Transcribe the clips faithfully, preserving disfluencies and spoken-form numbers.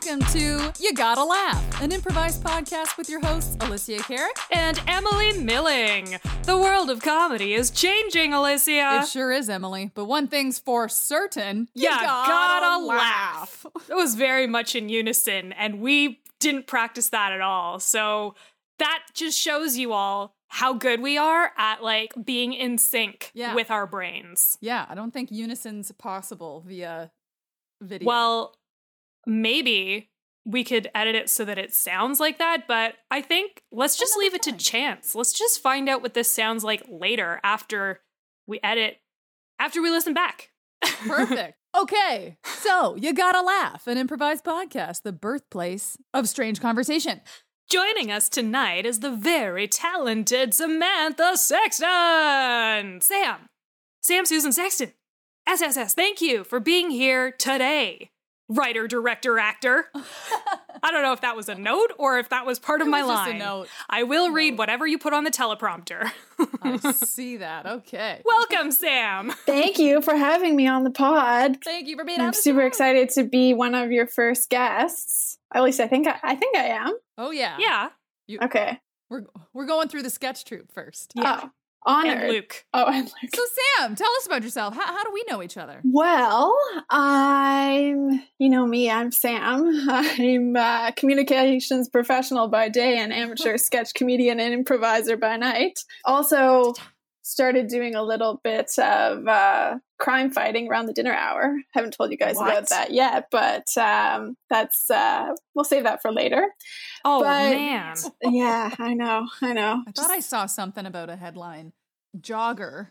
welcome to You Gotta Laugh, an improvised podcast with your hosts, Alicia Carrick and Emily Milling. The world of comedy is changing, Alicia. It sure is, Emily. But one thing's for certain, you yeah, gotta, gotta laugh. laugh. It was very much in unison, and we didn't practice that at all. So that just shows you all how good we are at, like, being in sync yeah. with our brains. Yeah, I don't think unison's possible via video. Well, maybe we could edit it so that it sounds like that, but I think let's just Another leave it time. to chance. Let's just find out what this sounds like later after we edit, after we listen back. Perfect. Okay, so You Gotta Laugh, an improvised podcast, the birthplace of strange conversation. Joining us tonight is the very talented Samantha Sexton. Sam. Sam Susan Sexton. S S S, thank you for being here today. Writer, director, actor. I don't know if that was a note or if that was part of It my was just a line. note. I will Note. read whatever you put on the teleprompter. I see that. Okay. Welcome, Sam. Thank you for having me on the pod. Thank you for being on I'm the super show. excited to be one of your first guests. At least I think I, I think I am. Oh yeah. Yeah. You, Okay. We're we're going through the sketch troupe first. Yeah. Oh, honored. And Luke. Oh, and Luke. So Sam, tell us about yourself. How, how do we know each other? Well, I'm, you know me, I'm Sam. I'm a communications professional by day and amateur sketch comedian and improviser by night. Also started doing a little bit of uh, crime fighting around the dinner hour. Haven't told you guys What? about that yet, but um, that's, uh, we'll save that for later. Oh, But- man. Yeah, I know, I know. I thought I saw something about a headline. Jogger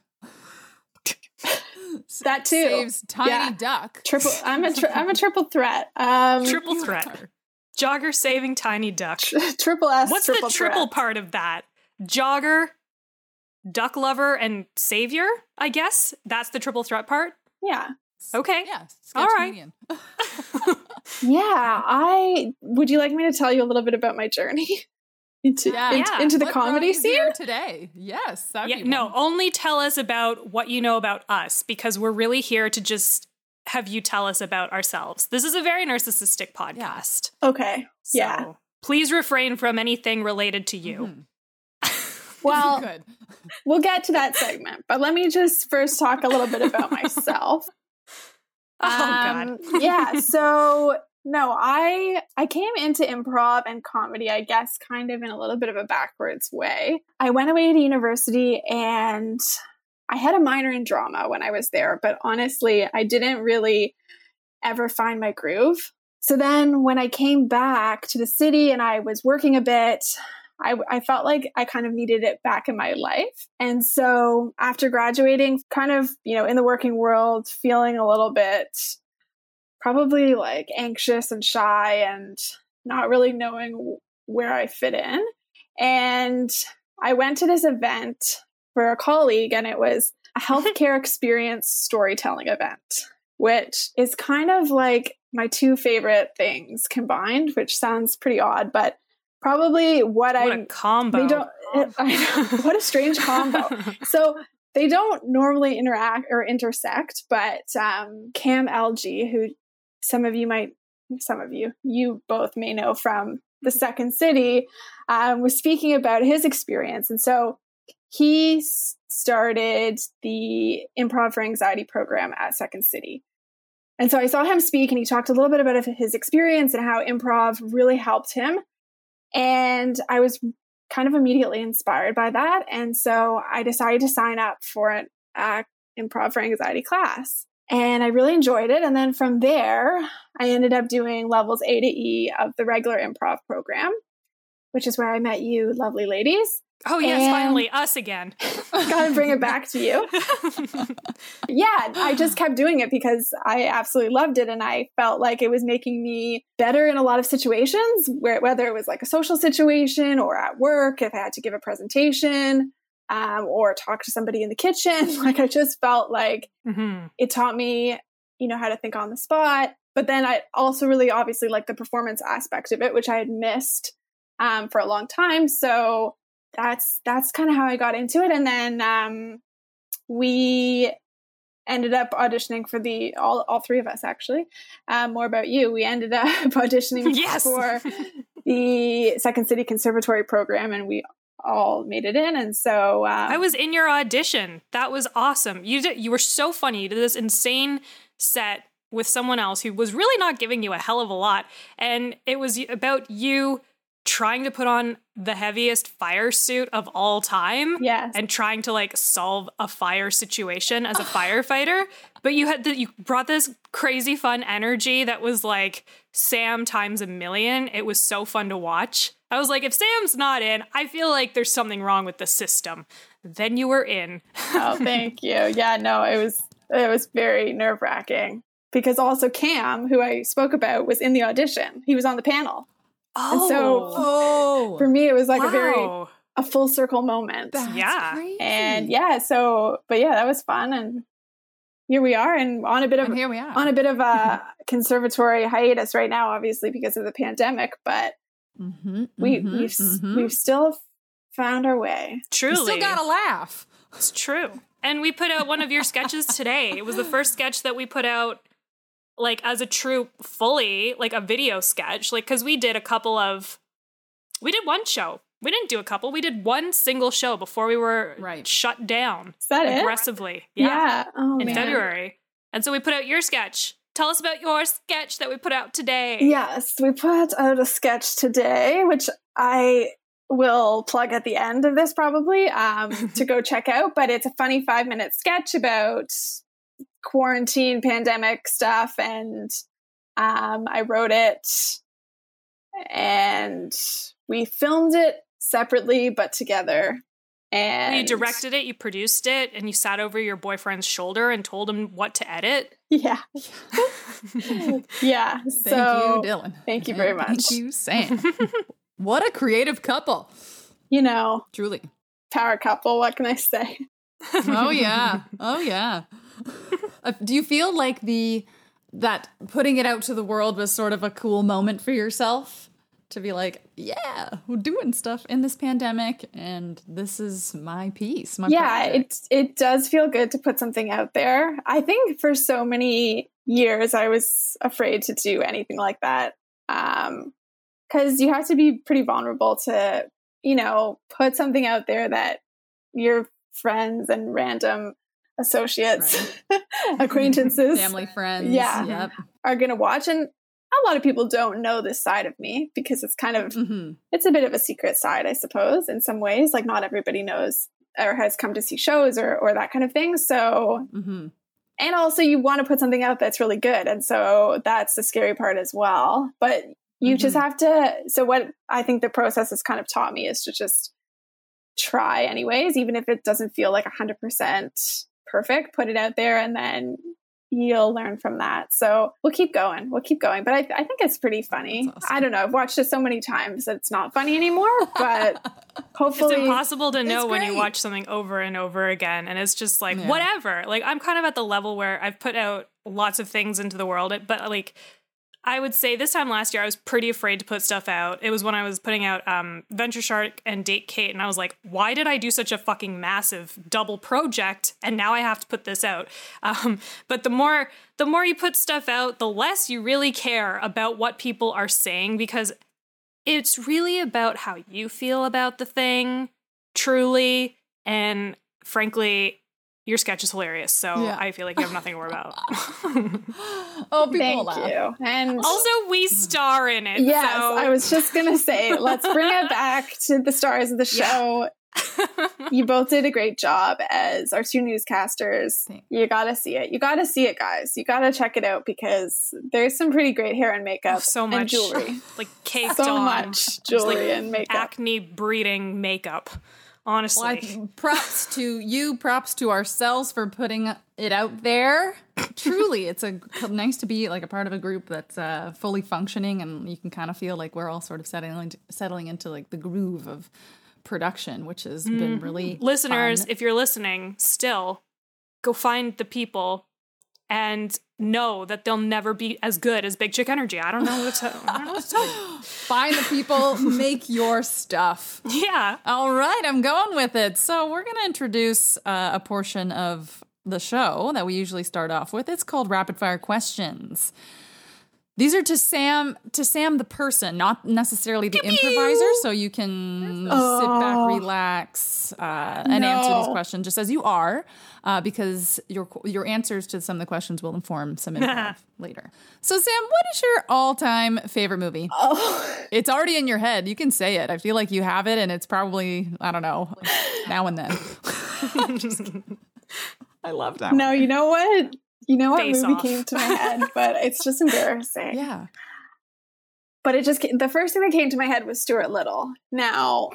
That too. saves tiny Yeah. duck. Triple. I'm a. Tri- I'm a triple threat. Um, Triple threat. Jogger saving tiny duck. triple S. What's triple the triple threat. part of that? Jogger, duck lover, and savior, I guess? That's the triple threat part? Yeah, Okay. Yeah, sketch All right. comedian. yeah. I would you like me to tell you a little bit about my journey into Yeah. into, Yeah. into the What brought comedy you scene? here today? Yes. that'd Yeah, be no, one. only tell us about what you know about us, because we're really here to just have you tell us about ourselves. This is a very narcissistic podcast. Okay. So Yeah. please refrain from anything related to you. Mhm. Well, Good. we'll get to that segment, but let me just first talk a little bit about myself. Oh, Um, God. yeah. So no, I I came into improv and comedy, I guess, kind of in a little bit of a backwards way. I went away to university and I had a minor in drama when I was there, but honestly, I didn't really ever find my groove. So then when I came back to the city and I was working a bit, I, I felt like I kind of needed it back in my life. And so after graduating, kind of, you know, in the working world, feeling a little bit probably like anxious and shy and not really knowing where I fit in. And I went to this event for a colleague, and it was a healthcare experience storytelling event, which is kind of like my two favorite things combined, which sounds pretty odd, but probably what, What I a combo. they don't it, I know, what a strange combo. So they don't normally interact or intersect, but um, Cam Algie, who some of you might, some of you, you both may know from the Second City, um, was speaking about his experience. And so he s- started the Improv for Anxiety program at Second City. And so I saw him speak, and he talked a little bit about his experience and how improv really helped him. And I was kind of immediately inspired by that. And so I decided to sign up for an uh, Improv for Anxiety class. And I really enjoyed it. And then from there, I ended up doing levels A to E of the regular improv program, which is where I met you lovely ladies. Oh, yes, And- finally, us again. Gotta bring it back to you. Yeah, I just kept doing it because I absolutely loved it. And I felt like it was making me better in a lot of situations, where whether it was like a social situation or at work, if I had to give a presentation um, or talk to somebody in the kitchen. Like I just felt like Mhm. it taught me, you know, how to think on the spot. But then I also really obviously like the performance aspect of it, which I had missed um, for a long time. So that's that's kind of how I got into it. And then um, we ended up auditioning for the all all three of us actually. Um, more about you. We ended up auditioning yes. for the Second City Conservatory program, and we all made it in. And so um, I was in your audition. That was awesome. You did. You were so funny. You did this insane set with someone else who was really not giving you a hell of a lot, and it was about you trying to put on the heaviest fire suit of all time. Yes. And trying to like solve a fire situation as a firefighter. But you had the, you brought this crazy fun energy that was like Sam times a million. It was so fun to watch. I was like, if Sam's not in, I feel like there's something wrong with the system. Then you were in. Oh, thank you. Yeah, no, it was it was very nerve-wracking because also Cam, who I spoke about, was in the audition. He was on the panel. Oh, and so oh. for me, it was like wow. a very a full circle moment. That's yeah. crazy. And yeah, so but yeah, that was fun, and here we are, and on a bit of and here we are on a bit of a conservatory hiatus right now, obviously because of the pandemic. But mm-hmm, we mm-hmm, we've mm-hmm. we've still found our way. Truly, you still gotta laugh. It's true. And we put out one of your sketches today. It was the first sketch that we put out, like, as a troupe fully, like a video sketch. Like, because we did a couple of, we did one show. We didn't do a couple. We did one single show before we were right. shut down. Is that aggressively. it? Yeah. yeah. Oh, in man. February. And so we put out your sketch. Tell us about your sketch that we put out today. Yes, we put out a sketch today, which I will plug at the end of this probably um, to go check out. But it's a funny five minute sketch about quarantine, pandemic stuff. And um, I wrote it and we filmed it separately, but together. And you directed it, you produced it, and you sat over your boyfriend's shoulder and told him what to edit. Yeah. yeah. Thank so, you, Dylan. Thank you very much. Thank you, Sam. What a creative couple. You know, Truly. Power couple, what can I say? Oh, yeah. Oh, yeah. Uh, do you feel like the that putting it out to the world was sort of a cool moment for yourself? To be like, yeah, we're doing stuff in this pandemic, and this is my piece. My yeah, project. it it does feel good to put something out there. I think for so many years I was afraid to do anything like that, um, because you have to be pretty vulnerable to, you know, put something out there that your friends and random associates, right. acquaintances, family, friends, yeah, yep. are going to watch. And a lot of people don't know this side of me because it's kind of, mm-hmm. it's a bit of a secret side, I suppose, in some ways. Like not everybody knows or has come to see shows or, or that kind of thing. So, mm-hmm. and also you want to put something out that's really good. And so that's the scary part as well. But you mm-hmm. just have to, so what I think the process has kind of taught me is to just try anyways, even if it doesn't feel like one hundred percent perfect, put it out there and then you'll learn from that. So we'll keep going. We'll keep going. But I, I think it's pretty funny. Awesome. I don't know. I've watched it so many times that it's not funny anymore, but hopefully. It's impossible to know when great. you watch something over and over again. And it's just like, yeah. whatever. Like, I'm kind of at the level where I've put out lots of things into the world, but like, I would say this time last year, I was pretty afraid to put stuff out. It was when I was putting out um, Venture Shark and Date Kate, and I was like, why did I do such a fucking massive double project? And now I have to put this out. Um, but the more the more you put stuff out, the less you really care about what people are saying, because it's really about how you feel about the thing, truly. And frankly, your sketch is hilarious, so yeah. I feel like you have nothing to worry about. Oh, people Thank laugh. you. And also, we star in it. Yes, so. I was just gonna say, let's bring it back to the stars of the show. Yeah. You both did a great job as our two newscasters. Thanks. You gotta see it. You gotta see it, guys. You gotta check it out because there's some pretty great hair and makeup, oh, so much and jewelry, like caked so on. much jewelry like and makeup, acne breeding makeup. Honestly, well, I, props to you, props to ourselves for putting it out there. Truly, it's a nice to be like a part of a group that's uh, fully functioning, and you can kind of feel like we're all sort of settling settling into like the groove of production, which has mm. been really listeners. fun. If you're listening, still go find the people and know that they'll never be as good as Big Chick Energy. I don't know what to, I don't know what to tell you. Find the people, make your stuff. Yeah. All right, I'm going with it. So we're going to introduce uh, a portion of the show that we usually start off with. It's called Rapid Fire Questions. These are to Sam, to Sam the person, not necessarily the improviser. So you can Oh. sit back, relax, uh, and No. answer these questions just as you are, uh, because your your answers to some of the questions will inform some improv later. So Sam, what is your all-time favorite movie? Oh, It's already in your head. You can say it. I feel like you have it, and it's probably, I don't know, now and then. I love that. no, you know what? You know what Face movie Off. came to my head, but it's just embarrassing. Yeah. But it just came, the first thing that came to my head was Stuart Little. Now,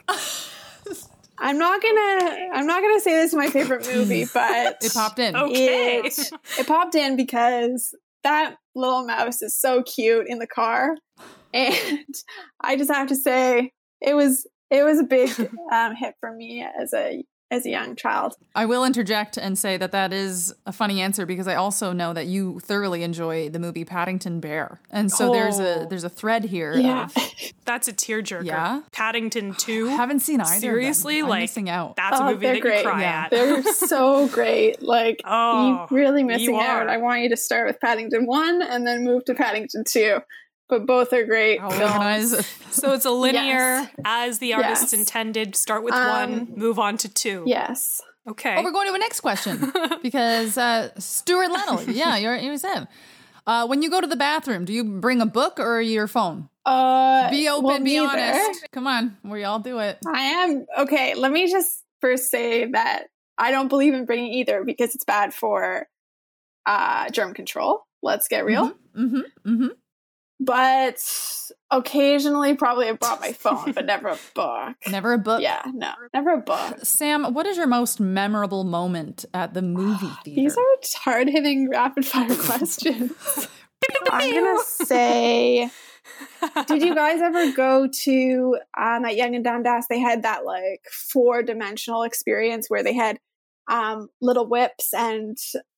I'm not gonna I'm not gonna say this is my favorite movie, but It popped in. Okay. it, it popped in because that little mouse is so cute in the car, and I just have to say it was it was a big um, hit for me as a as a young child. I will interject and say that that is a funny answer because I also know that you thoroughly enjoy the movie Paddington Bear, and so there's a Oh. there's a thread here. Yeah. Of, That's a tearjerker. Yeah? Paddington two. I haven't seen either. of them. Seriously? I'm Like, missing out. That's a Oh, movie they're that great. you cry Yeah. at. They're so great. Like, Oh, you're really missing you out. are. I want you to start with Paddington one and then move to Paddington two. But both are great. I'll films. organize. So it's a linear, Yes. as the artist Yes. intended. Start with Um, one, move on to two. Yes. Okay. Oh, we're going to a next question because uh, Stuart Little. Yeah, you're you said. Uh, when you go to the bathroom, do you bring a book or your phone? Uh, Be open, well, be neither. honest. Come on, we all do it. I am. Okay, let me just first say that I don't believe in bringing either because it's bad for uh, germ control. Let's get real. Mm-hmm. Mm-hmm. But occasionally, probably I brought my phone, but never a book. Never a book. Yeah, no, never a book. Sam, what is your most memorable moment at the movie theater? These are hard hitting rapid fire questions. I'm gonna say, did you guys ever go to um, at Young and Dundas? They had that like four dimensional experience where they had um, little whips and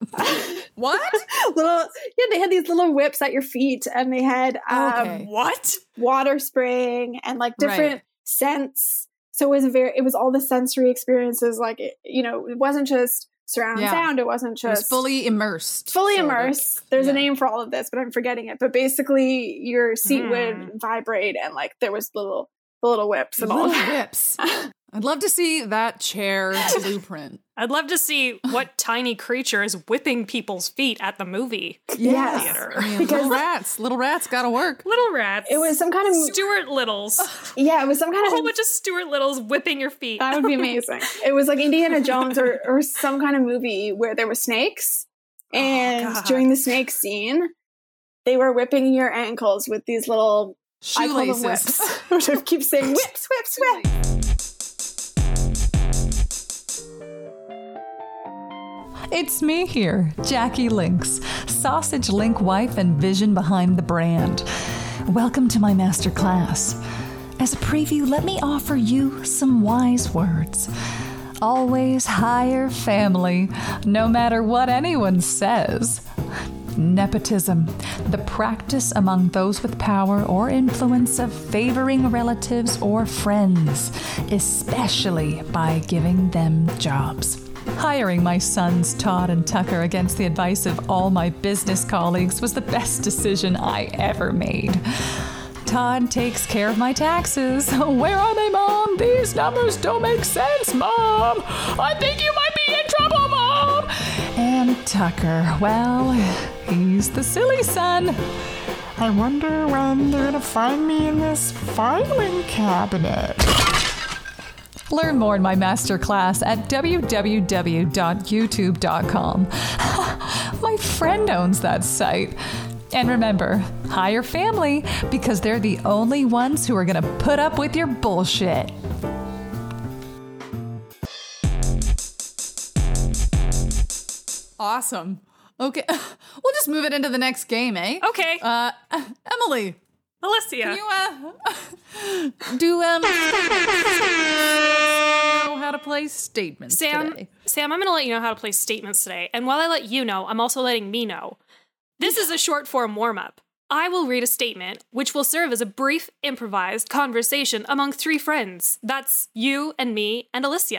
What? little yeah, they had these little whips at your feet, and they had um, Okay. What? water spraying and like different Right. scents. So it was very, it was all the sensory experiences. Like it, you know, it wasn't just surround Yeah. sound. It wasn't It was just fully immersed. fully So, like, immersed. There's yeah. a name for all of this, but I'm forgetting it. But basically, your seat Hmm. would vibrate, and like there was little, the little whips and all Little that. whips. I'd love to see that chair blueprint. I'd love to see what tiny creature is whipping people's feet at the movie. Yes. Theater. I mean, Because- little rats. Little rats gotta work. Little rats. It was some kind of Stuart Littles. yeah, it was some A kind whole of bunch of Stuart Littles whipping your feet. that would be amazing. It was like Indiana Jones or or some kind of movie where there were snakes, and God. during the snake scene, they were whipping your ankles with these little I call them Shoelaces. whips. I keep saying whips, whips, whips. It's me here, Jackie Lynx, sausage link wife and vision behind the brand. Welcome to my masterclass. As a preview, let me offer you some wise words. Always hire family, no matter what anyone says. Nepotism, the practice among those with power or influence of favoring relatives or friends, especially by giving them jobs. Hiring my sons Todd and Tucker against the advice of all my business colleagues was the best decision I ever made. Todd takes care of my taxes. Where are they, Mom? These numbers don't make sense, Mom. I think you might be in trouble, Mom. And Tucker, well, he's the silly son. I wonder when they're gonna find me in this filing cabinet. Learn more in my masterclass at w w w dot youtube dot com. My friend owns that site. And remember, hire family because they're the only ones who are going to put up with your bullshit. Awesome. Okay. We'll just move it into the next game, eh? Okay. Uh, Emily, Alicia. can you uh, do um know how to play statements Sam, today? Sam, I'm going to let you know how to play statements today. And while I let you know, I'm also letting me know. This is a short form warm up. I will read a statement, which will serve as a brief, improvised conversation among three friends. That's you and me and Alicia.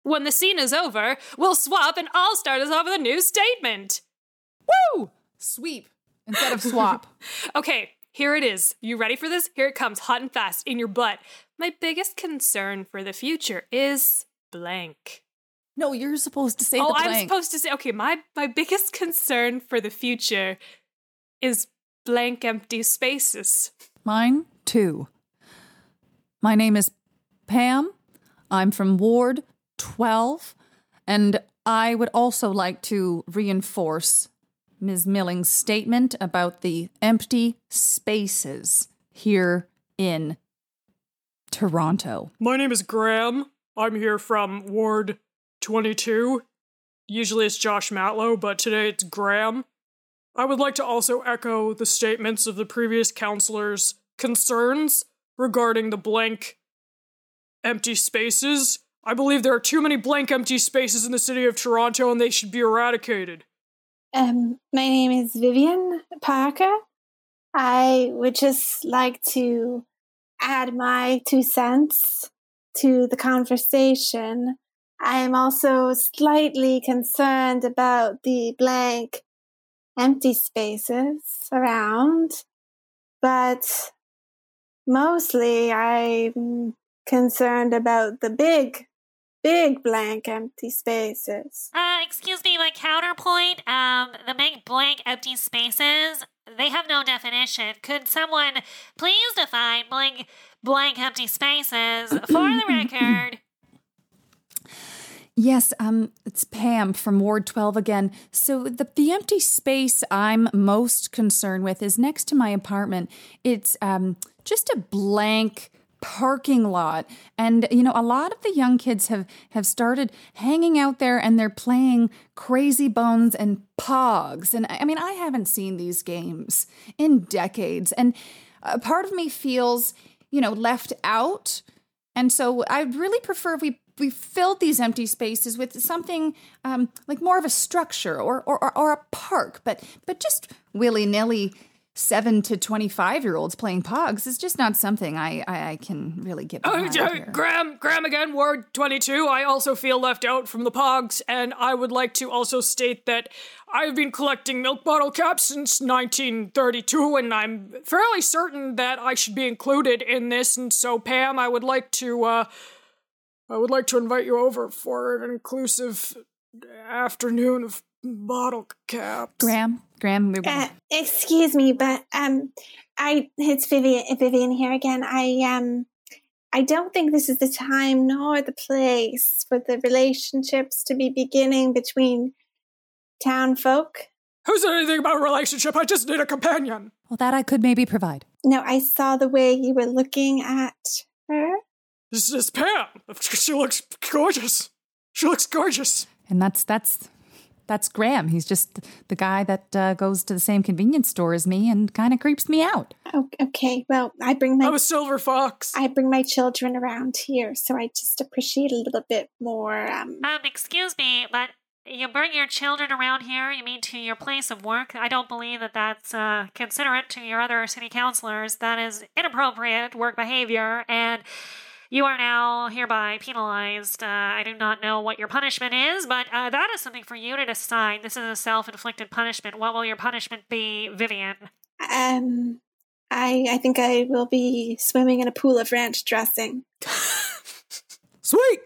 When the scene is over, we'll swap and I'll start us off with a new statement. Woo! Sweep instead of swap. Okay, here it is. You ready for this? Here it comes, hot and fast, in your butt. My biggest concern for the future is blank. No, you're supposed to say oh, the blank. I'm supposed to say, okay, my, my biggest concern for the future is blank empty spaces. Mine, too. My name is Pam. I'm from Ward twelve, and I would also like to reinforce Miz Milling's statement about the empty spaces here in Toronto. My name is Graham. I'm here from Ward twenty-two. Usually it's Josh Matlow, but today it's Graham. I would like to also echo the statements of the previous counselors' concerns regarding the blank empty spaces. I believe there are too many blank empty spaces in the city of Toronto and they should be eradicated. Um, my name is Vivian Parker. I would just like to add my two cents to the conversation. I am also slightly concerned about the blank empty spaces around, but mostly I'm concerned about the big, big blank empty spaces. Uh, excuse me, my counterpoint, um, the big blank empty spaces, they have no definition. Could someone please define blank, blank empty spaces for the record? Yes, um, it's Pam from Ward twelve again. So the, the empty space I'm most concerned with is next to my apartment. It's um, just a blank parking lot. And, you know, a lot of the young kids have, have started hanging out there and they're playing Crazy Bones and Pogs. And, I mean, I haven't seen these games in decades. And a part of me feels, you know, left out. And so I'd really prefer if we we filled these empty spaces with something um, like more of a structure or, or, or a park, but but just willy-nilly seven to twenty-five-year-olds playing Pogs is just not something I, I, I can really get behind Oh, here. Graham, Graham again, Ward twenty-two. I also feel left out from the Pogs, and I would like to also state that I've been collecting milk bottle caps since nineteen thirty-two, and I'm fairly certain that I should be included in this, and so, Pam, I would like to, uh, I would like to invite you over for an inclusive afternoon of bottle caps. Graham, Graham, we're Uh, excuse me, but um, I it's Vivian, Vivian here again. I um, I don't think this is the time nor the place for the relationships to be beginning between town folk. Who said anything about a relationship? I just need a companion. Well, that I could maybe provide. No, I saw the way you were looking at her. This is Pam. She looks gorgeous. She looks gorgeous. And that's that's that's Graham. He's just the guy that uh, goes to the same convenience store as me and kind of creeps me out. Oh, okay. Well, I bring my I'm a silver fox. I bring my children around here, so I just appreciate a little bit more. Um, Um, excuse me, but you bring your children around here, you mean to your place of work? I don't believe that that's uh, considerate to your other city councilors. That is inappropriate work behavior, and you are now hereby penalized. Uh, I do not know what your punishment is, but uh, that is something for you to decide. This is a self-inflicted punishment. What will your punishment be, Vivian? um, I I think I will be swimming in a pool of ranch dressing. Sweet.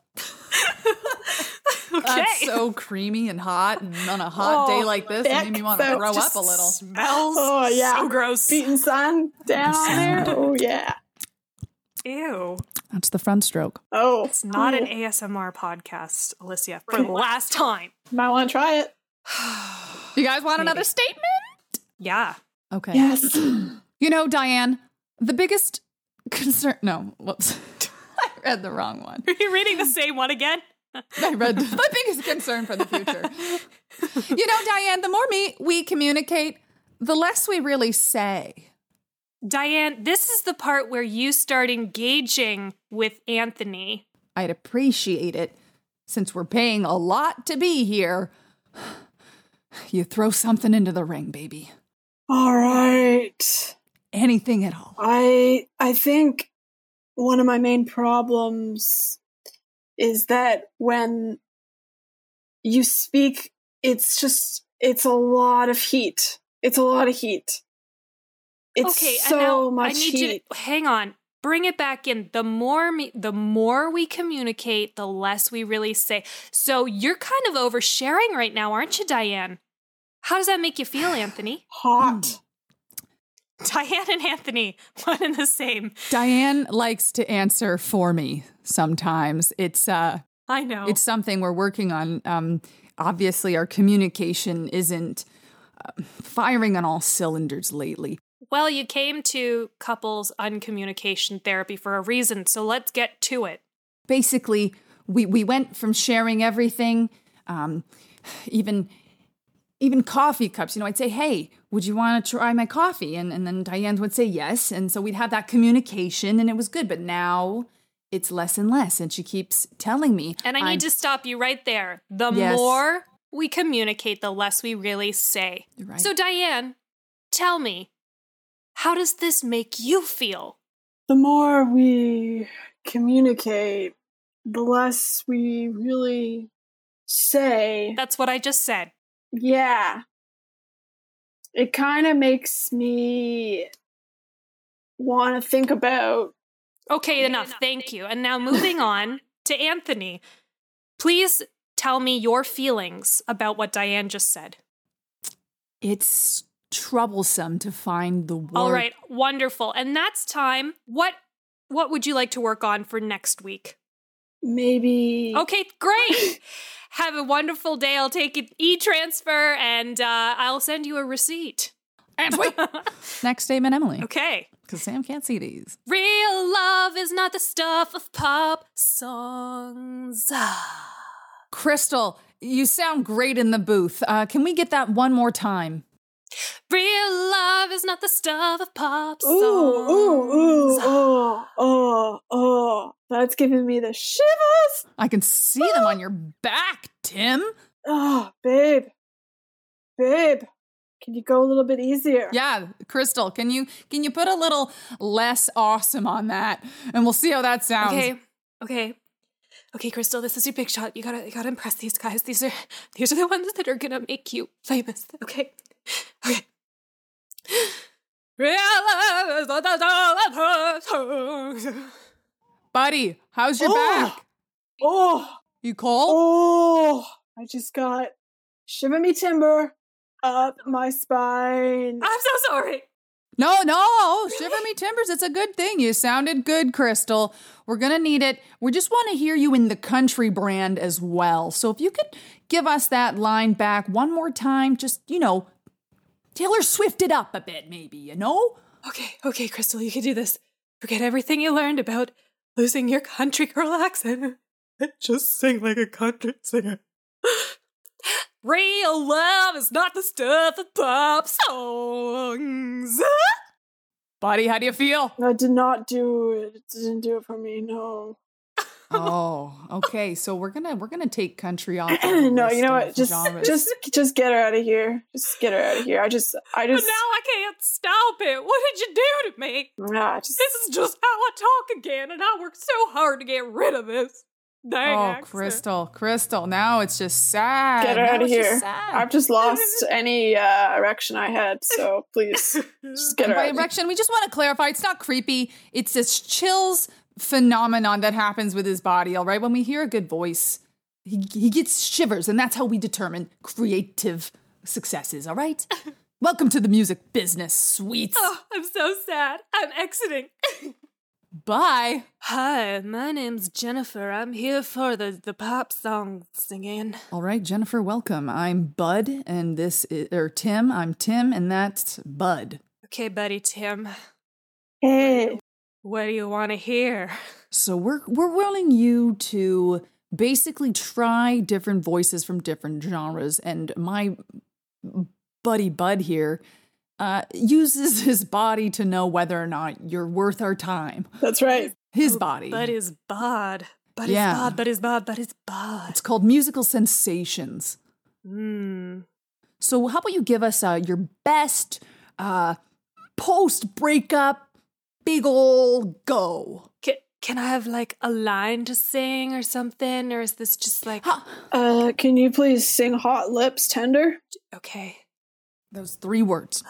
Okay. That's so creamy and hot, and on a hot Oh, day like this, it made me want to so throw Just up a little. Smells Oh, yeah. so gross. Beating sun down on there. Oh yeah. Ew. That's the front stroke. Oh, It's not an Ooh. A S M R podcast, Alicia, for the last time. Might want to try it. You guys want Maybe. another statement? Yeah. Okay. Yes. You know, Diane, the biggest concern. No, whoops. I read the wrong one. Are you reading the same one again? I read the biggest concern for the future. You know, Diane, the more me we communicate, the less we really say. Diane, this is the part where you start engaging with Anthony. I'd appreciate it since we're paying a lot to be here. You throw something into the ring, baby. All right. Anything at all. I I think one of my main problems is that when you speak, it's just, it's a lot of heat. It's a lot of heat. It's okay, so and now much I need heat. you to hang on. Bring it back in. The more me, the more we communicate, the less we really say. So you're kind of oversharing right now, aren't you, Diane? How does that make you feel, Anthony? Hot. Diane and Anthony, one and the same. Diane likes to answer for me sometimes. It's uh I know. it's something we're working on. Um obviously our communication isn't uh, firing on all cylinders lately. Well, you came to couples uncommunication therapy for a reason, so let's get to it. Basically, we we went from sharing everything, um even even coffee cups. You know, I'd say, "Hey, would you want to try my coffee?" And and then Diane would say yes, and so we'd have that communication and it was good. But now it's less and less, and she keeps telling me. And I need I'm- to stop you right there. The Yes. more we communicate, the less we really say. You're right. So, Diane, tell me, how does this make you feel? The more we communicate, the less we really say. That's what I just said. Yeah. It kind of makes me want to think about. Okay, enough. Thank you. And now moving on to Anthony. Please tell me your feelings about what Diane just said. It's troublesome to find the word. All right, wonderful. And that's time. What what would you like to work on for next week? Maybe. Okay, great. Have a wonderful day. I'll take an e-transfer and uh, I'll send you a receipt. And wait. Next statement, Emily. Okay. Because Sam can't see these. Real love is not the stuff of pop songs. Crystal, you sound great in the booth. Uh, can we get that one more time? Real love is not the stuff of pop songs. Ooh, ooh, ooh, oh, oh, oh. That's giving me the shivers. I can see them on your back, Tim. Oh, babe. Babe. Can you go a little bit easier? Yeah, Crystal, can you can you put a little less awesome on that? And we'll see how that sounds. Okay, okay. Okay, Crystal, this is your big shot. You gotta you gotta impress these guys. These are these are the ones that are gonna make you famous. Okay. Okay. Buddy, how's your Oh. back? Oh, You cold? oh. I just got shiver me timber up my spine. I'm so sorry. No, no, shiver me timbers. It's a good thing. You sounded good, Crystal. We're going to need it. We just want to hear you in the country brand as well. So if you could give us that line back one more time, just, you know, Taylor Swift it up a bit, maybe, you know? Okay, okay, Crystal, you can do this. Forget everything you learned about losing your country girl accent. Just sing like a country singer. Real love is not the stuff of pop songs. Buddy, how do you feel? I did not do it. It didn't do it for me. No. Oh, okay. So we're gonna we're gonna take country off. the No, list you know of what? Just, genres. just, just get her out of here. Just get her out of here. I just, I But just, now I can't stop it. What did you do to me? nah, just. This is just how I talk again, and I worked so hard to get rid of this. Dang Oh, accent. Crystal, Crystal. Now it's just sad. Get her Now out of it's just here. sad. I've just lost any uh, erection I had, so please, just get And her by out of here. erection, we just want to clarify, it's not creepy. It's this chills phenomenon that happens with his body, all right? When we hear a good voice, he, he gets shivers, and that's how we determine creative successes, all right? Welcome to the music business, sweets. Oh, I'm so sad. I'm exiting. Bye. Hi, my name's Jennifer. I'm here for the, the pop song singing. All right, Jennifer, welcome. I'm Bud, and this is, or Tim. I'm Tim, and that's Bud. Okay, buddy Tim, Hey, what do you want to hear? So we're we're willing you to basically try different voices from different genres, and my buddy Bud here uh, uses his body to know whether or not you're worth our time. that's right. His body. Bud is bod. Bud Yeah. is bod. Bud is bod. Bud is bod. It's called Musical Sensations. Hmm. So how about you give us uh, your best uh, post-breakup big ol' go? Can, can I have like a line to sing or something? Or is this just like, Uh, can you please sing Hot Lips Tender? okay. Those three words.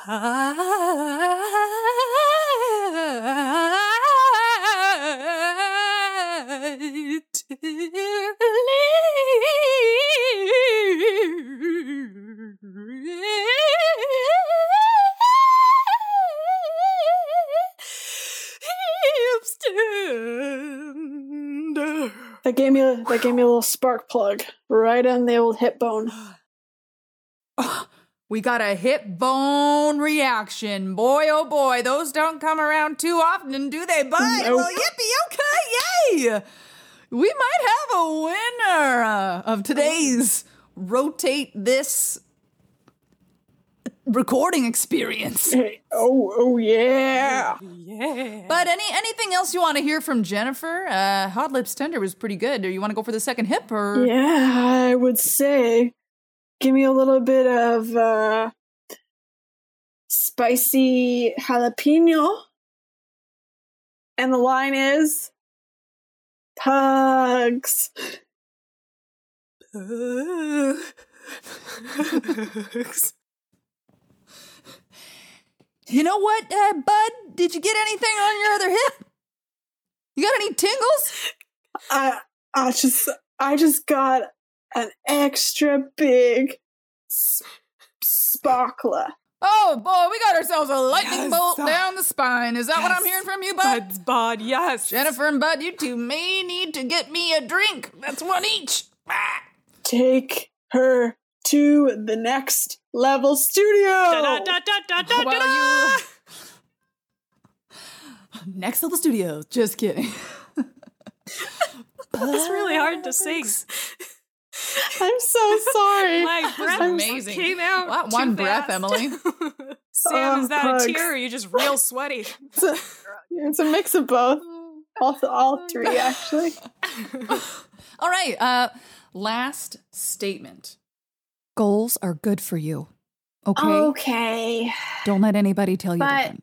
That gave me a, that gave me a little spark plug right on the old hip bone. We got a hip bone reaction. Boy, oh boy, those don't come around too often, do they, bud? Nope. Well, yippee, okay, yay! We might have a winner uh, of today's Rotate This recording experience. Hey, oh, oh yeah. Yeah. But any anything else you want to hear from Jennifer? Uh, Hot Lips Tender was pretty good. Do you want to go for the second hip, or Yeah, I would say. Give me a little bit of uh, spicy jalapeno. And the line is Pugs. You know what, uh, bud? Did you get anything on your other hip? You got any tingles? I I just I just got an extra big s- sparkler. Oh boy, we got ourselves a lightning Yes. bolt down the spine. Is that what I'm Yes. hearing from you, bud? Bud's bod, yes. Jennifer and Bud, you two may need to get me a drink. That's one each. Ah. Take her to the next level studio. Da, da, da, da, da, Well, da, you. Next Level Studios. Just kidding. It's really hard to sing. I'm so sorry. My breath amazing. came out. Wow, too one breath, fast. Emily. Sam, Oh, is that Pugs. a tear or are you just real sweaty? It's a, it's a mix of both. All, all three, actually. All right. Uh, last statement. Goals are good for you. Okay. Okay. Don't let anybody tell you But- different.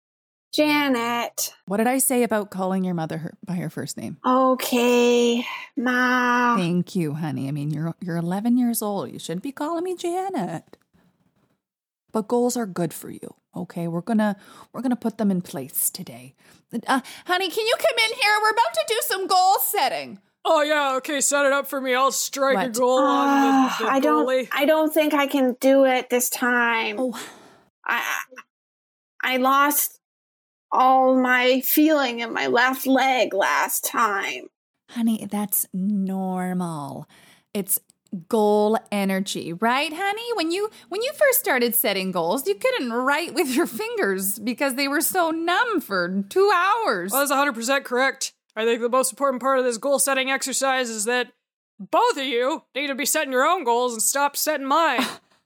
Janet. What did I say about calling your mother her, by her first name? Okay. Ma. Thank you, honey. I mean, you're you're eleven years old. You shouldn't be calling me Janet. But goals are good for you. Okay, we're gonna we're gonna put them in place today. Uh, honey, can you come in here? We're about to do some goal setting. Oh, yeah, okay, set it up for me. I'll strike a What? goal on Ah, the, the I don't goalie. I don't think I can do it this time. Oh, I I lost all my feeling in my left leg last time. honey, that's normal. It's goal energy, right, honey? When you when you first started setting goals, you couldn't write with your fingers because they were so numb for two hours. Well, that's one hundred percent correct. I think the most important part of this goal setting exercise is that both of you need to be setting your own goals and stop setting mine.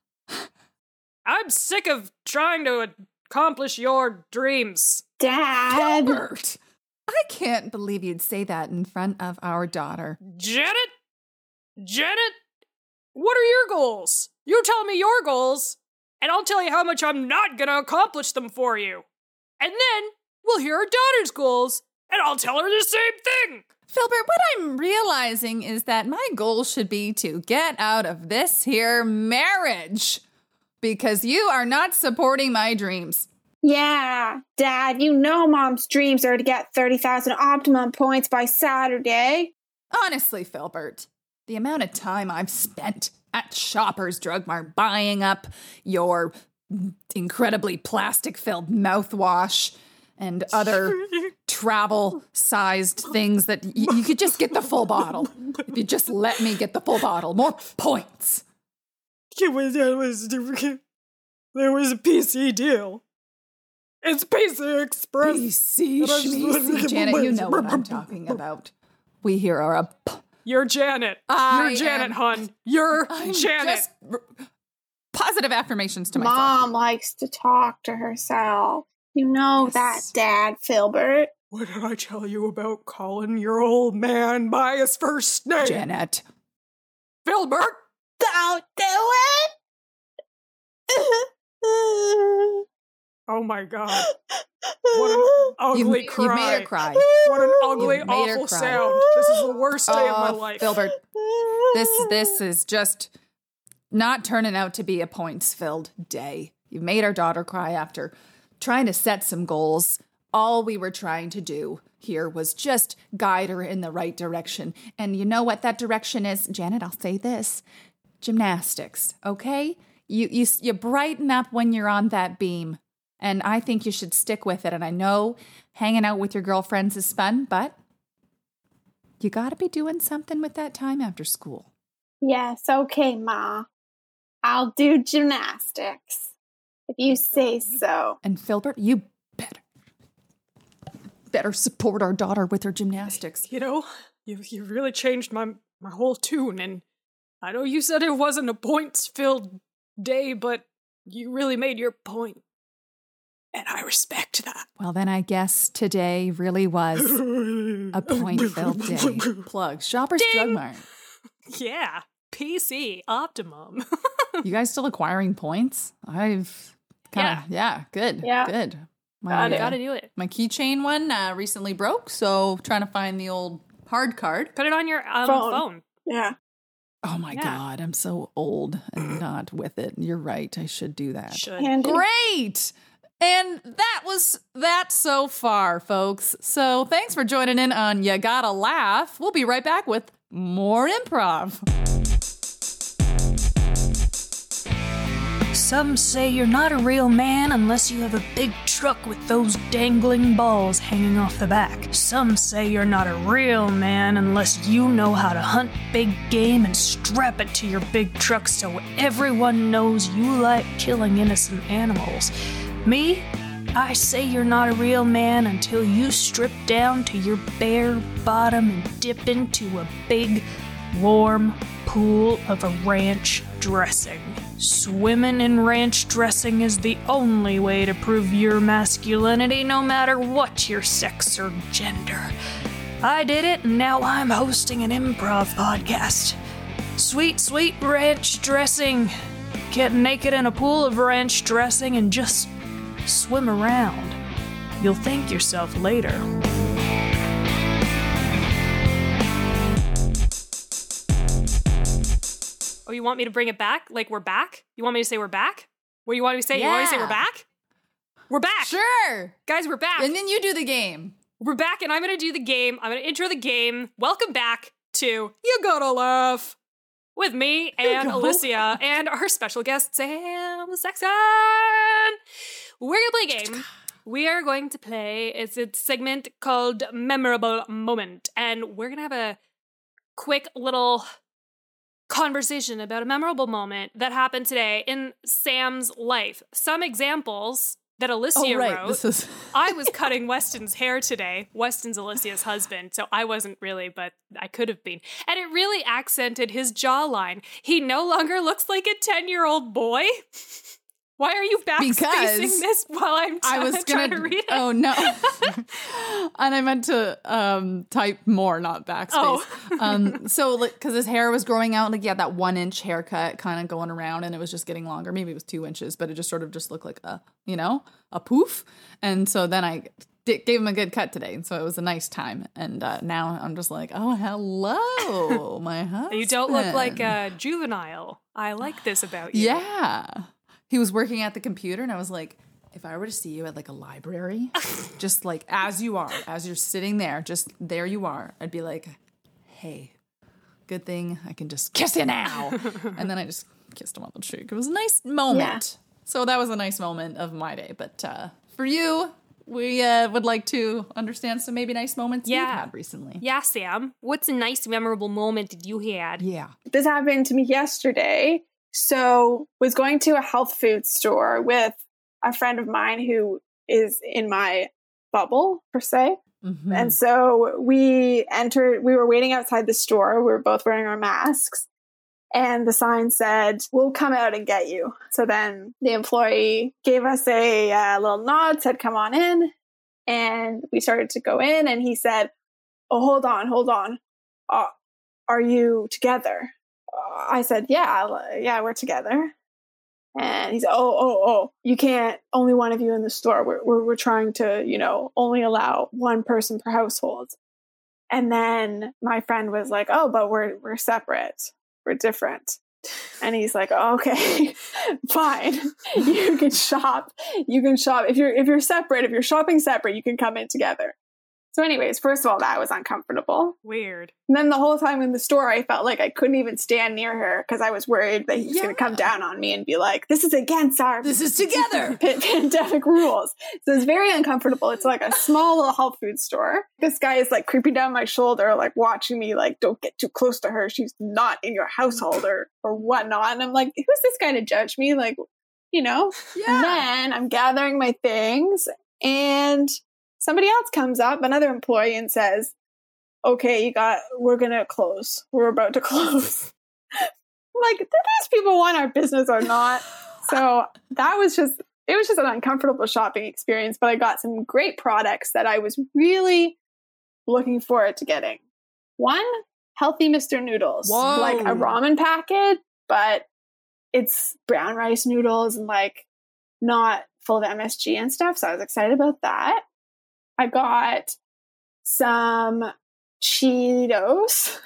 I'm sick of trying to accomplish your dreams. Dad. Albert, I can't believe you'd say that in front of our daughter. Janet? Janet? What are your goals? You tell me your goals, and I'll tell you how much I'm not gonna accomplish them for you. And then we'll hear our daughter's goals, and I'll tell her the same thing. Filbert, what I'm realizing is that my goal should be to get out of this here marriage because you are not supporting my dreams. Yeah, Dad, you know Mom's dreams are to get thirty thousand optimum points by Saturday. Honestly, Filbert, the amount of time I've spent at Shoppers Drug Mart buying up your incredibly plastic-filled mouthwash and other travel-sized things that y- you could just get the full bottle. If you just let me get the full bottle. More points. It was, it was, there was a P C deal. It's P C Express. P C, schmeecy. Janet, you know what I'm talking about. We here are a... P- You're Janet. I You're Janet, am- hun. You're I'm Janet. just r- positive affirmations to myself. Mom likes to talk to herself. You know that, Yes. Dad, Filbert. What did I tell you about calling your old man by his first name? Janet. Filbert? Don't do it! Oh my god. What an ugly you, cry. You made her cry. What an ugly, You've made her awful cry. sound. This is the worst day of my Oh, life. Filbert, this this is just not turning out to be a points-filled day. You made our daughter cry after trying to set some goals. All we were trying to do here was just guide her in the right direction. And you know what that direction is? Janet, I'll say this. Gymnastics, okay? You you you brighten up when you're on that beam. And I think you should stick with it. And I know hanging out with your girlfriends is fun, but you got to be doing something with that time after school. Yes, okay, Ma. I'll do gymnastics. If you say so. And Filbert, you better better support our daughter with her gymnastics. You know, you you really changed my my whole tune, and I know you said it wasn't a points-filled day, but you really made your point, and I respect that. Well, then I guess today really was a point-filled day. Plug. Shoppers Drug Mart. Yeah, P C Optimum. You guys still acquiring points? I've kind of, yeah. yeah, good, Yeah. good. My, Got it. uh, Gotta do it. my keychain one uh, recently broke, so trying to find the old hard card. Put it on your um, Phone. phone. Yeah. Oh my Yeah. God, I'm so old and not with it. You're right, I should do that. Should. Handy. Great! And that was that so far, folks. So thanks for joining in on You Gotta Laugh. We'll be right back with more improv. Some say you're not a real man unless you have a big truck with those dangling balls hanging off the back. Some say you're not a real man unless you know how to hunt big game and strap it to your big truck so everyone knows you like killing innocent animals. Me? I say you're not a real man until you strip down to your bare bottom and dip into a big, warm pool of a ranch dressing. Swimming in ranch dressing is the only way to prove your masculinity, no matter what your sex or gender. I did it, and now I'm hosting an improv podcast. Sweet, sweet ranch dressing. Get naked in a pool of ranch dressing and just swim around. You'll thank yourself later. Oh, you want me to bring it back? Like we're back? You want me to say we're back? What do you want me to say? You want me to say Yeah. we're back? We're back! Sure! Guys, we're back! And then you do the game. We're back, and I'm gonna do the game. I'm gonna intro the game. Welcome back to You Gotta Laugh with me and Alicia and our special guest, Sam Sexton. We're gonna play a game. We are going to play, it's a segment called Memorable Moment, and we're gonna have a quick little conversation about a memorable moment that happened today in Sam's life. Some examples that Alicia Oh, right. wrote. This is I was cutting Weston's hair today. Weston's Alicia's husband, so I wasn't really, but I could have been. And it really accented his jawline. He no longer looks like a ten-year-old boy. Why are you backspacing Because this while I'm t- I was trying gonna. to read it? Oh no! And I meant to um, type more, not backspace. Oh. um, so because his hair was growing out, like he had that one inch haircut, kind of going around, and it was just getting longer. Maybe it was two inches, but it just sort of just looked like a, you know, a poof. And so then I d- gave him a good cut today, and so it was a nice time. And uh, now I'm just like, oh hello, my husband. You don't look like a juvenile. I like this about you. Yeah. He was working at the computer, and I was like, if I were to see you at like a library, just like as you are, as you're sitting there, just there you are, I'd be like, hey, good thing I can just kiss you now. And then I just kissed him on the cheek. It was a nice moment. Yeah. So that was a nice moment of my day. But uh, for you, we uh, would like to understand some maybe nice moments you've Yeah. had recently. Yeah, Sam. What's a nice, memorable moment that you had? Yeah. This happened to me yesterday. So was going to a health food store with a friend of mine who is in my bubble, per se. Mhm. And so we entered, we were waiting outside the store. We were both wearing our masks. And the sign said, we'll come out and get you. So then the employee gave us a uh, little nod, said, come on in. And we started to go in. And he said, oh, hold on, hold on. Uh, are you together? Uh, I said, yeah, yeah, we're together. And he's, oh, oh, oh, you can't, only one of you in the store. We're, we're, we're trying to, you know, only allow one person per household. And then my friend was like, oh, but we're, we're separate. We're different. And he's like, oh, okay, fine. You can shop. You can shop. If you're, if you're separate, if you're shopping separate, you can come in together. So anyways, first of all, that was uncomfortable. Weird. And then the whole time in the store, I felt like I couldn't even stand near her because I was worried that he was Yeah. going to come down on me and be like, this is against our This is together. p- pandemic rules. So it's very uncomfortable. It's like a small little health food store. This guy is like creeping down my shoulder, like watching me, like, don't get too close to her. She's not in your household or, or whatnot. And I'm like, who's this guy to judge me? Like, you know? Yeah. And then I'm gathering my things and somebody else comes up, another employee, and says, okay, you got, we're going to close. We're about to close. I'm like, do these people want our business or not? So that was just, it was just an uncomfortable shopping experience, but I got some great products that I was really looking forward to getting. One, healthy Mister Noodles. Whoa. Like a ramen packet, but it's brown rice noodles and like not full of M S G and stuff. So I was excited about that. I got some Cheetos,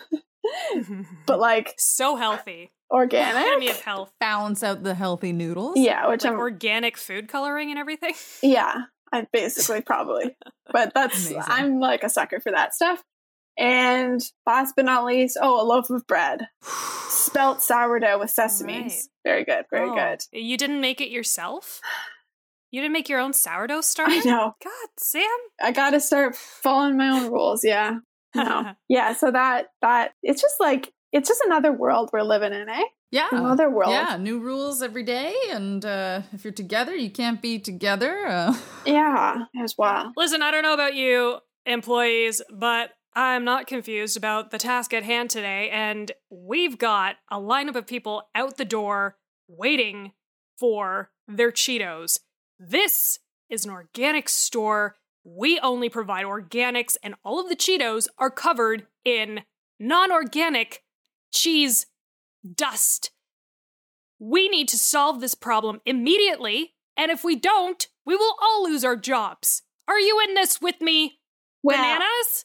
but like So healthy. Epitome organic. of health. Balance out the healthy noodles. Yeah, which Like I'm, organic food coloring and everything. yeah, I basically probably, but that's, Amazing. I'm like a sucker for that stuff. And last but not least, oh, a loaf of bread. Spelt sourdough with sesames. Right. Very good, very Oh, good. You didn't make it yourself? You didn't make your own sourdough starter? I know. God, Sam. I got to start following my own rules. Yeah. No. Yeah. So that, that, it's just like, it's just another world we're living in, eh? Yeah. Another world. Yeah, new rules every day. And uh, if you're together, you can't be together. Uh, Yeah. As well. Listen, I don't know about you, employees, but I'm not confused about the task at hand today. And we've got a lineup of people out the door waiting for their Cheetos. This is an organic store. We only provide organics, and all of the Cheetos are covered in non-organic cheese dust. We need to solve this problem immediately, and if we don't, we will all lose our jobs. Are you in this with me? Well, Bananas?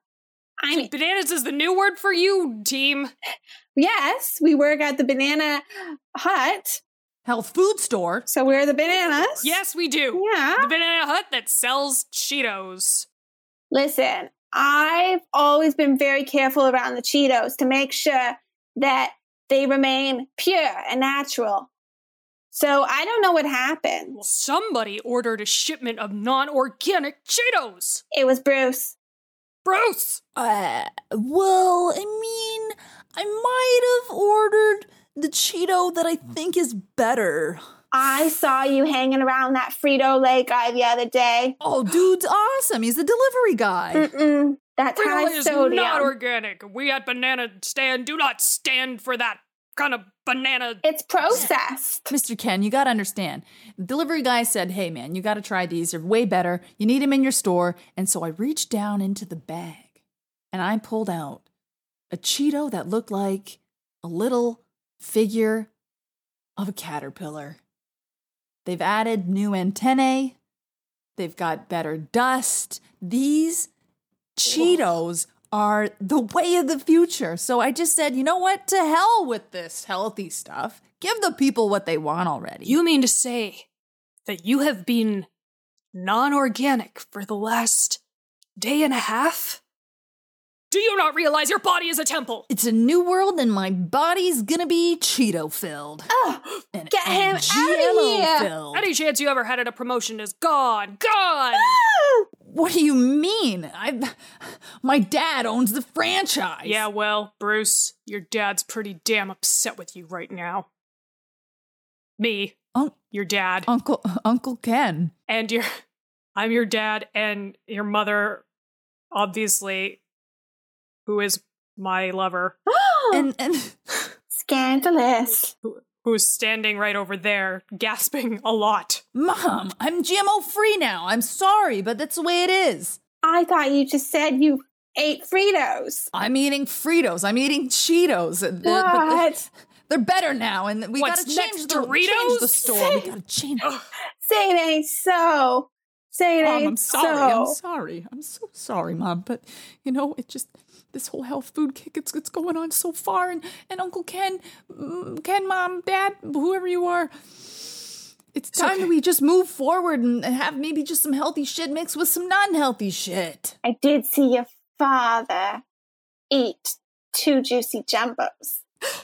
I mean, Bananas is the new word for you, team. yes, we work at the Banana Hut. health food store. So we're the bananas. Yes, we do. Yeah. The Banana Hut that sells Cheetos. Listen, I've always been very careful around the Cheetos to make sure that they remain pure and natural. So I don't know what happened. Well, somebody ordered a shipment of non-organic Cheetos. It was Bruce. Bruce! Uh, well, I mean, I might have ordered the Cheeto that I think is better. I saw you hanging around that Frito-Lay guy the other day. Oh, dude's awesome. He's the delivery guy. Mm-mm. That's high Frito-Lay is sodium. not organic. We at Banana Stand do not stand for that kind of banana. It's processed. Mister Ken, you got to understand. The delivery guy said, hey, man, you got to try these. They're way better. You need them in your store. And so I reached down into the bag and I pulled out a Cheeto that looked like a little figure of a caterpillar. They've added new antennae. They've got better dust. These Cheetos are the way of the future. So I just said, you know what? To hell with this healthy stuff. Give the people what they want already. You mean to say that you have been non-organic for the last day and a half? Do you not realize your body is a temple? It's a new world and my body's gonna be Cheeto filled. Oh, and, get him and outta G M O here. filled. Any chance you ever had at a promotion is gone. Gone! What do you mean? I, my dad owns the franchise. Yeah, well, Bruce, your dad's pretty damn upset with you right now. Me, Un- your dad, Uncle Uncle Ken. and your I'm your dad and your mother, obviously, who is my lover, And and Scandalous. who, who's standing right over there, gasping a lot. Mom, I'm G M O free now. I'm sorry, but that's the way it is. I thought you just said you ate Fritos. I'm eating Fritos. I'm eating Cheetos. The- but the- What? They're better now, and we What's gotta change next, the, change the Doritos? store. We gotta change. Say it ain't so. Say it Mom, ain't I'm sorry. so. I'm sorry. I'm so sorry, Mom. But you know, it just this whole health food kick. It's it's going on so far, and and Uncle Ken, mm, Ken, Mom, Dad, whoever you are. It's time okay. that we just move forward and and have maybe just some healthy shit mixed with some non-healthy shit. I did see your father eat two juicy jumbos.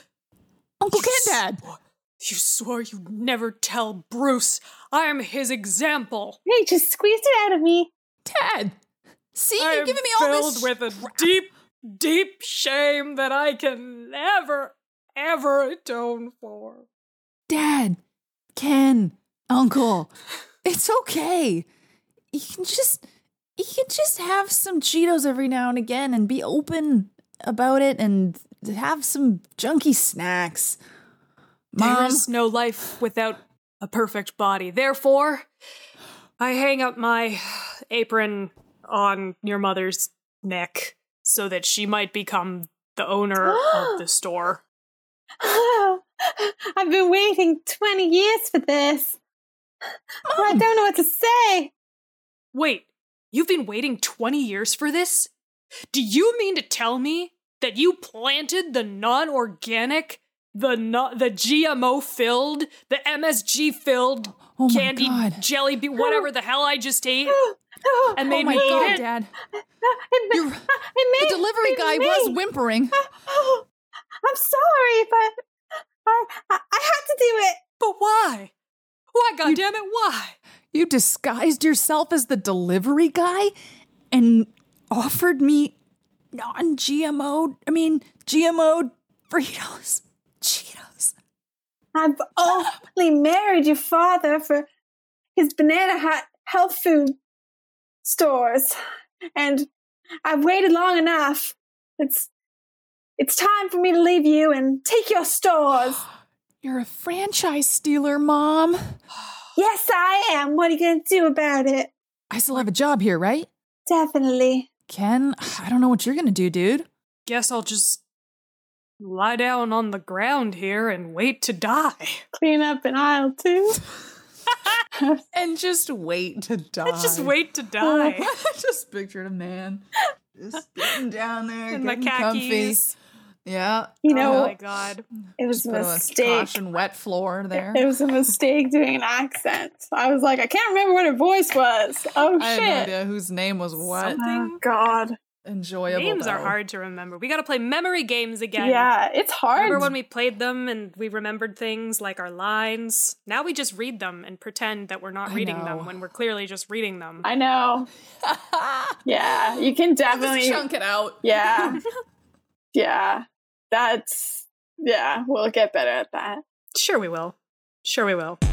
Uncle Ken, Dad. You swore you'd never tell Bruce. I am his example. He just squeezed it out of me. Dad. See, I you're am giving me all filled this. with a deep, deep shame that I can never, ever atone for. Dad, Ken, Uncle, it's okay. You can just, you can just have some Cheetos every now and again and be open about it and have some junky snacks. Mom, There is no life without a perfect body. Therefore, I hang up my apron on your mother's neck so that she might become the owner of the store. Oh, I've been waiting twenty years for this. I don't know what to say. Wait, you've been waiting twenty years for this? Do you mean to tell me that you planted the non-organic, the no- the G M O-filled, the M S G-filled Oh my candy God. jelly be- whatever the hell I just ate Oh, and oh made my me eat God, it? Dad. it, You're- it made, The delivery it guy made- was whimpering. Oh, I'm sorry, but I, I, I had to do it. But why? Why, goddammit, why? You disguised yourself as the delivery guy and offered me non-G M O, I mean, G M O Fritos, Cheetos. I've only married your father for his Banana Hut health food stores, and I've waited long enough. It's it's time for me to leave you and take your stores. You're a franchise stealer, Mom. Yes, I am. What are you going to do about it? I still have a job here, right? Definitely. Ken, I don't know what you're gonna do, dude. Guess I'll just lie down on the ground here and wait to die. Clean up in aisle two. And just wait to die. Let's just wait to die. I just pictured a man just getting down there, In my getting comfy. khakis. Yeah. You know, Oh my god. it was a Put a mistake. caution wet floor there. It was a mistake doing an accent. I was like, I can't remember what her voice was. Oh, I shit. had no idea whose name was what. Oh, God. Enjoyable. Names are though. hard to remember. We gotta play memory games again. Yeah, it's hard. Remember when we played them and we remembered things like our lines? Now we just read them and pretend that we're not I reading know. them when we're clearly just reading them. I know. Yeah, you can definitely. Just chunk it out. Yeah. Yeah. That's. Yeah, we'll get better at that. Sure we will. Sure we will.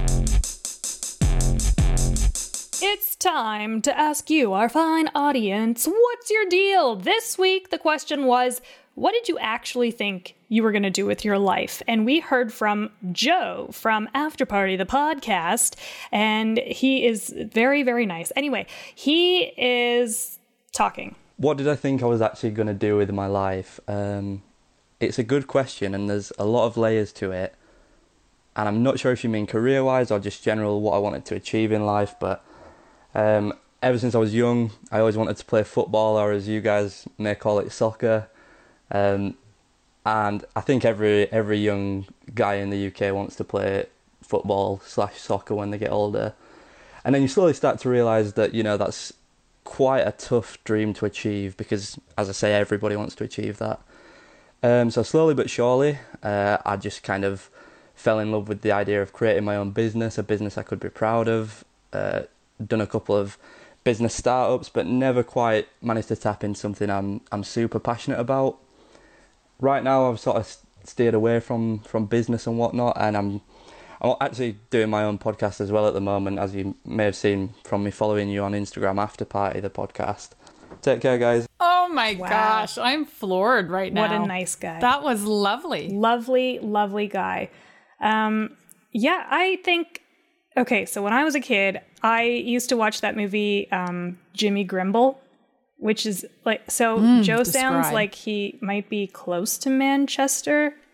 It's time to ask you, our fine audience, what's your deal? This week, the question was, what did you actually think you were going to do with your life? And we heard from Joe from After Party, the podcast, and he is very, very nice. Anyway, he is talking. What did I think I was actually going to do with my life? Um, it's a good question, and there's a lot of layers to it. And I'm not sure if you mean career-wise or just general what I wanted to achieve in life, but um, ever since I was young, I always wanted to play football, or as you guys may call it, soccer. Um, and I think every every young guy in the U K wants to play football slash soccer when they get older. And then you slowly start to realise that, you know, that's quite a tough dream to achieve because, as I say, everybody wants to achieve that. Um, so slowly but surely, uh, I just kind of fell in love with the idea of creating my own business, a business I could be proud of. Uh, done a couple of business startups, but never quite managed to tap into something I'm I'm super passionate about. Right now, I've sort of steered away from, from business and whatnot, and I'm I'm actually doing my own podcast as well at the moment, as you may have seen from me following you on Instagram, After Party, the podcast. Take care, guys. Oh my Wow. gosh, I'm floored right now. What a nice guy. That was lovely. Lovely, lovely guy. Um, yeah, I think, okay, so when I was a kid, I used to watch that movie, um, Jimmy Grimble, which is like, so Mm, Joe sounds describe. like he might be close to Manchester,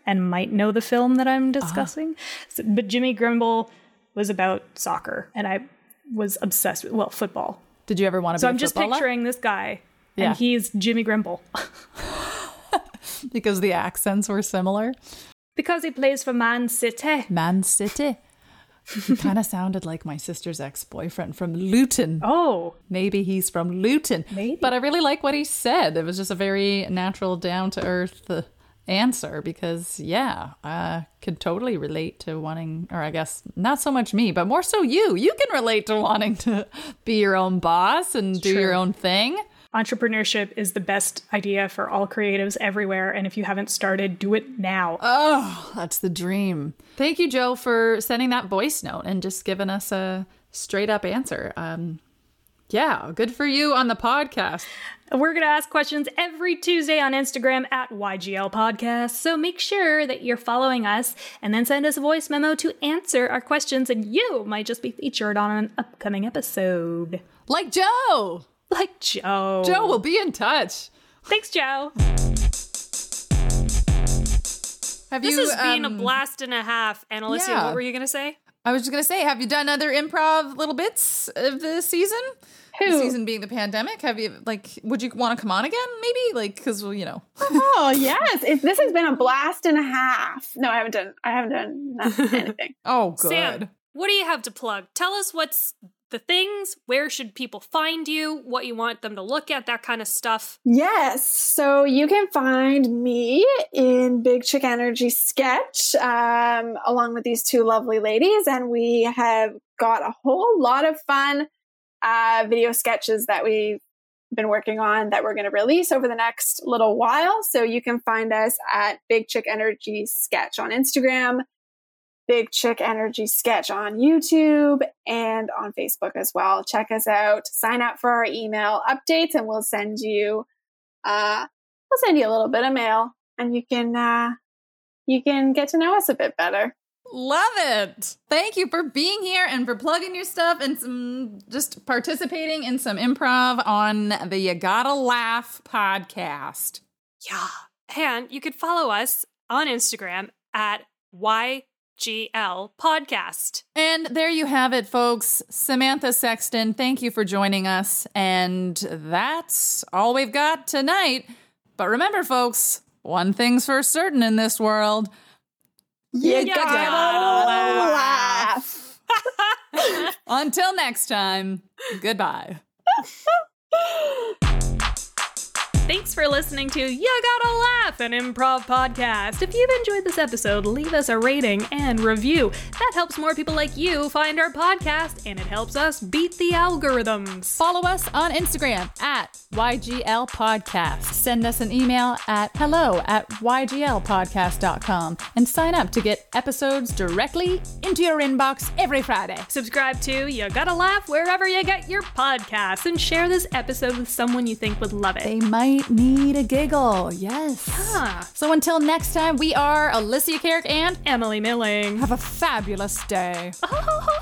and might know the film that I'm discussing. Uh-huh. So, but Jimmy Grimble was about soccer, and I was obsessed with, well, football. Did you ever want to so be a I'm just footballer? picturing this guy, Yeah. and he's Jimmy Grimble. Because the accents were similar? Because he plays for Man City. Man City. He kind of sounded like my sister's ex-boyfriend from Luton. Oh. Maybe he's from Luton. Maybe. But I really like what he said. It was just a very natural, down-to-earth uh, answer because, yeah, I could totally relate to wanting, or I guess not so much me, but more so you. You can relate to wanting to be your own boss and do True. your own thing. Entrepreneurship is the best idea for all creatives everywhere. And if you haven't started, do it now. Oh, that's the dream. Thank you, Joe, for sending that voice note and just giving us a straight up answer. Um, yeah, good for you on the podcast. We're going to ask questions every Tuesday on Instagram at Y G L Podcast. So make sure that you're following us and then send us a voice memo to answer our questions. And you might just be featured on an upcoming episode. Like Joe. Like Joe. Joe will be in touch. Thanks, Joe. Have This you, has been a um, blast and a half. And Alicia, yeah. what were you going to say? I was just going to say, have you done other improv little bits of the season? Who? The season being the pandemic. Have you, like, would you want to come on again, maybe? Like, because, well, you know. Oh, yes. It, this has been a blast and a half. No, I haven't done, I haven't done nothing, anything. Oh, good. Sam, what do you have to plug? Tell us what's the things, where should people find you, what you want them to look at, that kind of stuff. Yes. So you can find me in Big Chick Energy Sketch, um, along with these two lovely ladies. And we have got a whole lot of fun uh, video sketches that we've been working on that we're going to release over the next little while. So you can find us at Big Chick Energy Sketch on Instagram, Big Chick Energy Sketch on YouTube, and on Facebook as well. Check us out. Sign up for our email updates, and we'll send you, uh, we'll send you a little bit of mail, and you can, uh, you can get to know us a bit better. Love it. Thank you for being here and for plugging your stuff and some just participating in some improv on the You Gotta Laugh podcast. Yeah. And you could follow us on Instagram at Y G L Podcast. And there you have it, folks. Samantha Sexton, thank you for joining us. And that's all we've got tonight. But remember, folks, one thing's for certain in this world. You, You gotta, gotta laugh. Until next time, goodbye. Thanks for listening to You Gotta Laugh, an improv podcast. If you've enjoyed this episode, leave us a rating and review. That helps more people like you find our podcast, and it helps us beat the algorithms. Follow us on Instagram at Y G L Podcast. Send us an email at hello at Y G L podcast dot com and sign up to get episodes directly into your inbox every Friday. Subscribe to You Gotta Laugh wherever you get your podcasts, and share this episode with someone you think would love it. They might need a giggle, yes. Ah. So until next time, we are Alicia Carrick and Emily Milling. have a fabulous day. Oh.